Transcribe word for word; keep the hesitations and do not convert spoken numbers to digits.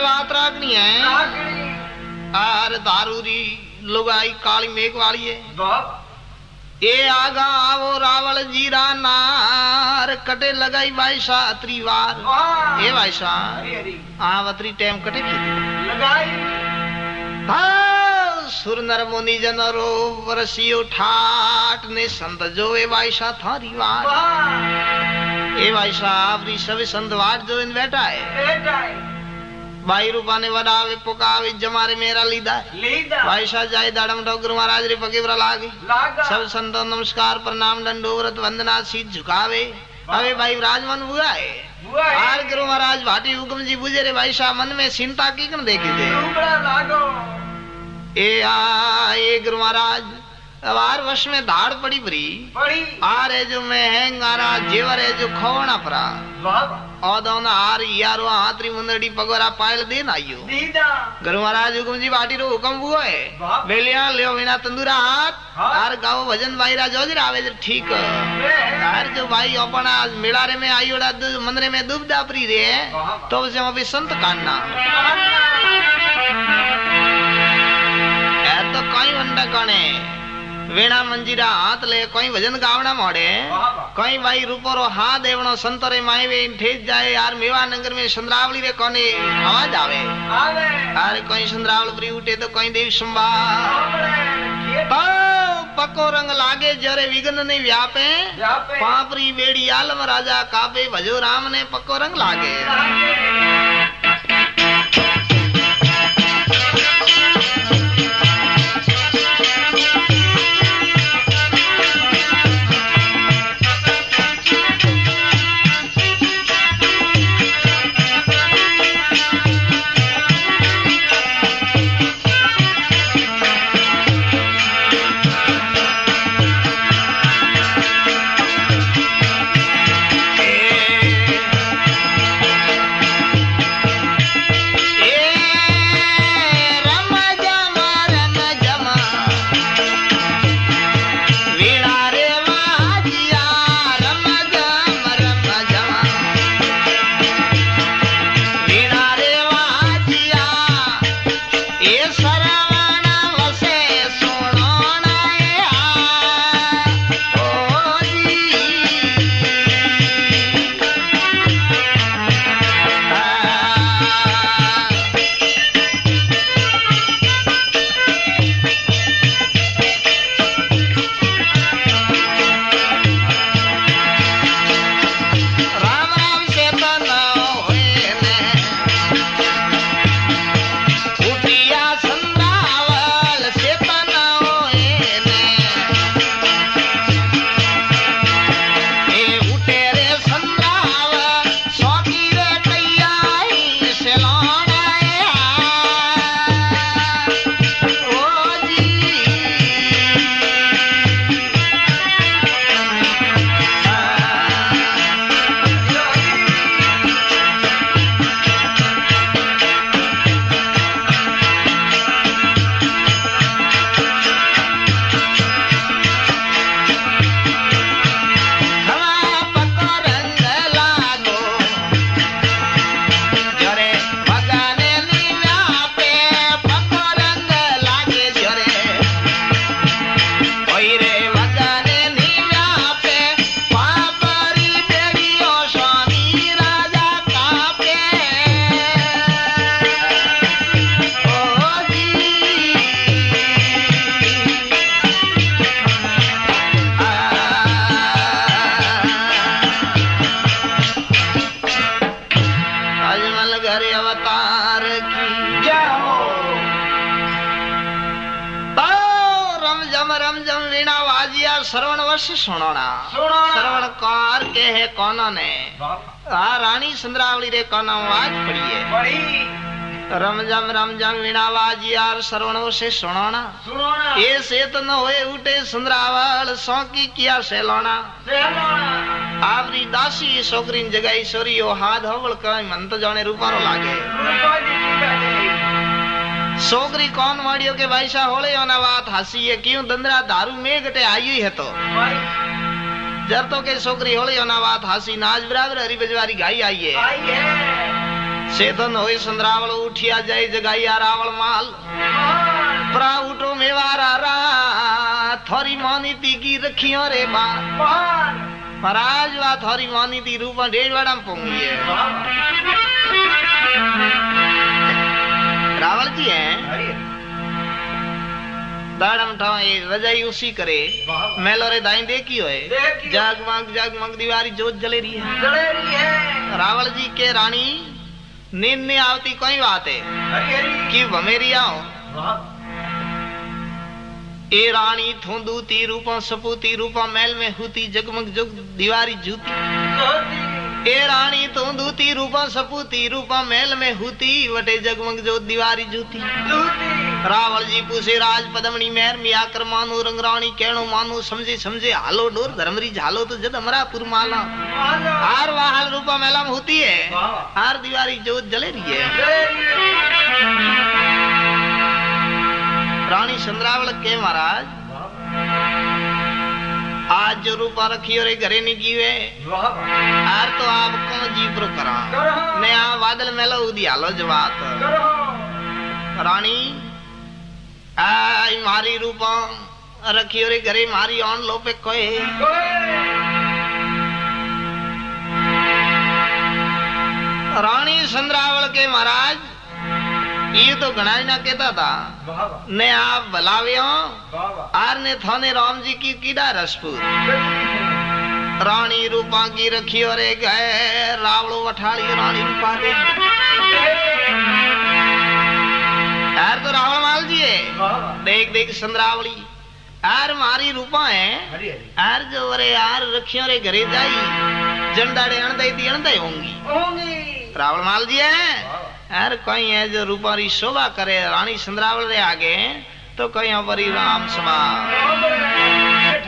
बात राखनी है आर दारूरी लुगाई काली मेघ वाली है ये आगा आवो रावल जीरा नार कटे लगाई बाईसा त्रिवार ये बाईसा आवतरी टाइम कटे भी लगाई सुर नर मुनि जनरो वरसियो ठाट ने संत जो ए बाईसा थारी वार ए बाईसा आवरी सभी संत वाट जो इन बैठा है भाई रूपा ने वडावे पुकावे जमारे मेरा लीदा लीदा भाई शाह जाए दाड़म डॉक्टर महाराज रे पगे बरा लागे सब संतों नमस्कार प्रणाम दंडोवरत वंदना शीत झुकावे अबे भाई विराजमान हुआ है आर गुरु महाराज भाटी हुक्म जी बुझे रे भाई शाह मन में चिंता की कन देखी थे ए आ ए गुरु महाराज अवार वश में धाड़ पड़ी परी पड़ी आ रे जो मैं हैंगारा जेवर है जो खोवना परा औदौना आर यारो हाथरी मुंदड़ी पगोरा पायल देन आयो गुरु महाराज हुकुम जी बाटी रो हुकुम हुआ है बेलिया लियो बिना तंदूरा हाथ आर गाओ भजन भाई रा जोजर आवे ठीक आर जो भाई अपना मेलारे में आयोड़ा मंदिर में दुबदा परी रे तो उसे हम भी संत कान्ना ए तो कोई वंडा कने वीणा मंजीरा हाथ ले कोई भजन गावना मोड़े कोई भाई रूपोरो हाथ देवनो संतरे माईवे ठेज जाए यार मेवा नगर में संद्रावली रे कोने आवाज आवे आवे अरे कोई संद्रावल परी उठे तो कोई देव संभा तो पक्को रंग लागे जरे विघ्न नहीं व्यापे पापरी बेड़ी आलम राजा कापे भजो राम ने पक्को रंग लागे श्रवण वर्ष सुनोना श्रवण कार के है कौन ने आ रानी संद्रावली रे कौन आवाज पड़ी है पड़ी रमजम रमजम वीणावाज यार श्रवण से सुनोना सुनोना ये से तो न होए उठे संद्रावल सौकी किया सेलोना सेलोना आवरी दासी सोकरीन जगाई सोरियो हाथ हवल कई मन तो जाने रूपारो लागे सोकरी कौन वाड़ियो के भाई सा होले ना बात हसी है क्यों दंदरा दारू में गटे आई है तो जर तो के सोकरी होले ना बात हसी नाच बराबर हरी बजवारी गाई आई है सेतन होई संद्रावल उठिया जाय जगाइया रावल माल प्रा उठो मेवारा रा थोरी मानी ती की रखियो रे बार महाराज वा थोरी मानी ती रूपा डेढ़वाड़ा में पोंगी है रावल जी हैं दाड़म ठाव ये रजाई उसी करे मेलो रे दाई देखी होए जगमग जगमग दीवारी जोत जले रही है जले रही है रावल जी के रानी नींद नहीं आवती कोई बात है कि मेरी आओ ए रानी थोंदू ती रूपा सपूती रूपा महल में हुती जगमग जग दीवारी जूती ए रानी थोंदू ती रूपा सपूती रूपा महल में हुती वटे जगमग जो दीवारी जूती रावल जी पूछे राज पदमणी मेहर में आकर मानो रंगराणी कहणो मानो समझे समझे हालो डोर धर्मरी झालो तो जद अमरापुर माला हार वाहल रूपा मेला में होती है हार दीवारी जोत जले रही है रानी चंद्रावल के महाराज आज जो रूपा रखी और घरे नहीं कीवे आर तो आप कौन जी प्रो करा नया बादल मेला उदी हालो जवात रानी आई मारी रूपा रखी और घरे मारी ऑन लो पे कोई रानी चंद्रावल के महाराज ये तो घना ही ना कहता था ने आप भलावे आर ने थाने राम जी की कीड़ा रसपूत रानी रूपा की रखी और एक है रावड़ो वठाली रानी रूपा दे यार तो रावण माल जी है देख देख चंद्रावली यार मारी रूपा है यार जो अरे यार रखियो रे घरे जाई जंडाड़े अणदाई दी अणदाई होंगी रावण माल जी है यार कोई है जो रूपारी शोभा करे रानी चंद्रावल रे आगे तो कोई हमारी राम सभा